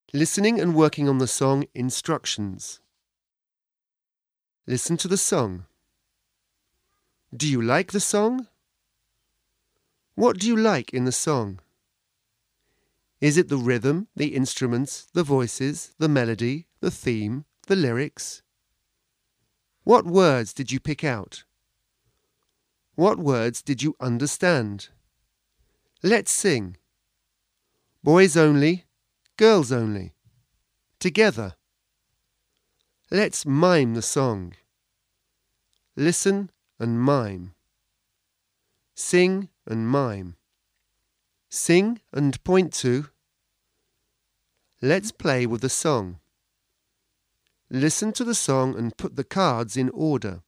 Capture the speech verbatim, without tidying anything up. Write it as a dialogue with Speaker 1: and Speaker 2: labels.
Speaker 1: Listening and working on the song instructions. Listen to the song. Do you like the song? What do you like in the song? Is it the rhythm, the instruments, the voices, the melody, the theme, the lyrics? What words did you pick out? What words did you understand? Let's sing. Boys only, girls only. Together. Let's mime the song. Listen and mime. Sing and mime. Sing and point to. Let's play with the song. Listen to the song and put the cards in order.